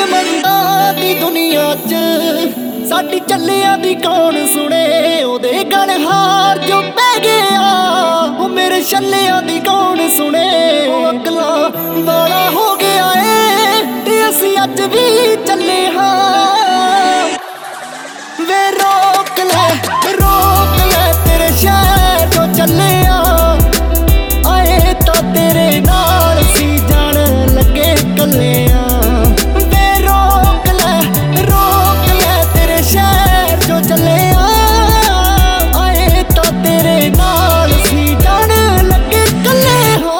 ਮੰਦਾਂ ਦੀ ਦੁਨੀਆ 'ਚ ਸਾਡੀ ਚੱਲਿਆਂ ਦੀ ਕੌਣ ਸੁਣੇ। ਉਹਦੇ ਗਲ ਹਾਰ ਜੋ ਪੈ ਗਿਆ, ਉਹ ਮੇਰੇ ਛੱਲਿਆਂ ਦੀ ਕੌਣ ਸੁਣੇ। ਉਹ ਅਕਲਾਂ ਵਾਲਾ ਹੋ ਗਿਆ ਏ ਤੇ ਅਸੀਂ ਅੱਜ ਵੀ ਚੱਲੇ ਹਾਂ। ਵੇ ਰੋਕ ਲੈ ਤੇਰੇ ਸ਼ਹਿਰ ਜੋ ਚੱਲੇ ਆ। ਆਏ ਤਾਂ ਤੇਰੇ ਨਾਲ ਸੀ ਜਾਣ ਲੱਗੇ ਕੱਲਿਆਂ। ਵੇ ਰੋਕ ਲੈ ਤੇਰੇ ਸ਼ਹਿਰ ਜੋ ਚੱਲੇ ਆ। ਆਏ ਤਾਂ ਤੇਰੇ ਨਾਲ ਸੀ ਜਾਣ ਲੱਗੇ ਕੱਲਿਆਂ।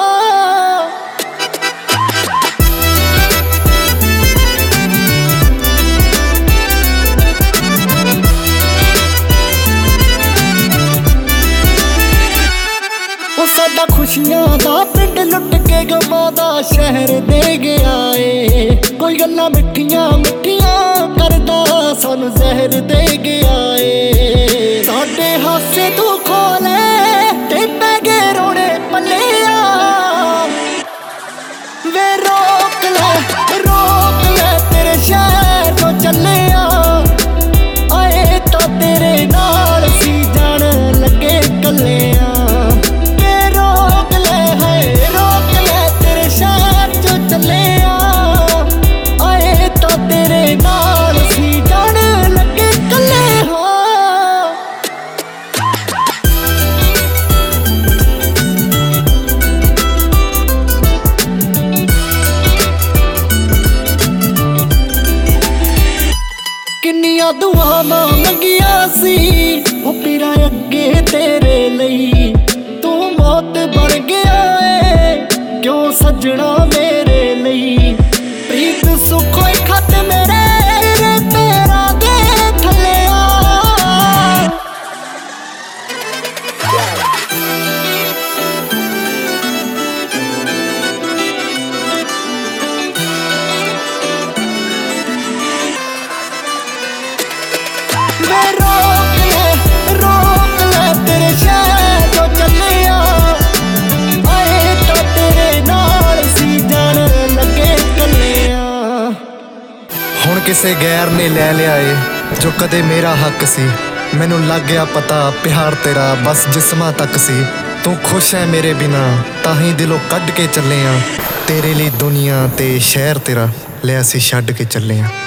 ਉਹ ਸਾਡਾ ਖੁਸ਼ੀਆਂ ਦਾ ਪਿੰਡ ਲੁੱਟ ਕੇ ਗਮਾਂ ਦਾ ਸ਼ਹਿਰ ਦੇ ਗਿਆ ਏ। ਕੋਈ ਗੱਲਾਂ ਮਿੱਠੀਆਂ ਕਰਦਾ ਸਾਨੂੰ ਜ਼ਹਿਰ ਦੇ ਗਿਆ ਏ। ਸਾਡੇ ਹਾਸੇ ਤੂੰ ਖੋਲੇ ਤੇ ਪੈ ਗਏ ਰੋਣੇ ਪੱਲਿਆ। ਵੇ ਰੋਕ ਲੈ ਤੇਰੇ ਸ਼ਹਿਰ ਤੋਂ ਚੱਲਿਆ। ਆਏ ਤਾਂ ਤੇਰੇ ਨਾਲ ਸੀ ਜਾਣ ਲੱਗੇ ਕੱਲਿਆਂ। ਕਿੰਨੀਆਂ ਦੁਆਵਾਂ ਮੰਗੀਆਂ ਸੀ ਉਹ ਪੀਰਾਂ ਅੱਗੇ ਤੇਰੇ ਲਈ। ਤੂੰ ਮੌਤ ਬਣ ਗਿਆ ਏ ਕਿਉਂ ਸੱਜਣਾ ਮੇਰੇ ਲਈ। ਪ੍ਰੀਤ ਸੁੱਖੋਏ ਖਤ ਮੇਰੇ ਪੈਰਾਂ ਦੇ ਥੱਲੇ ਆ। ਵੇ ਰੋਕ ਲੈ ਤੇਰੇ ਸ਼ਹਿਰ ਜੋ ਚੱਲਿਆ। ਆਏ ਤਾਂ ਤੇਰੇ ਨਾਲ ਸੀ ਜਾਣ ਲੱਗੇ ਕੱਲਿਆਂ। ਹੁਣ ਕਿਸੇ ਗੈਰ ਨੇ ਲੈ ਲਿਆ ਏ ਜੋ ਕਦੇ ਮੇਰਾ ਹੱਕ ਸੀ। ਮੈਨੂੰ ਲੱਗ ਗਿਆ ਪਤਾ ਪਿਆਰ ਤੇਰਾ ਬਸ ਜਿਸਮਾਂ ਤੱਕ ਸੀ। ਤੂੰ ਖੁਸ਼ ਹੈ ਮੇਰੇ ਬਿਨਾ ਤਾਂ ਹੀ ਦਿਲੋਂ ਕੱਢ ਕੇ ਚੱਲੇ ਆਂ। ਤੇਰੇ ਲਈ ਦੁਨੀਆ ਤੇ ਸ਼ਹਿਰ ਤੇਰਾ ਲੈ ਅਸੀਂ ਛੱਡ ਕੇ ਚੱਲੇ ਆਂ।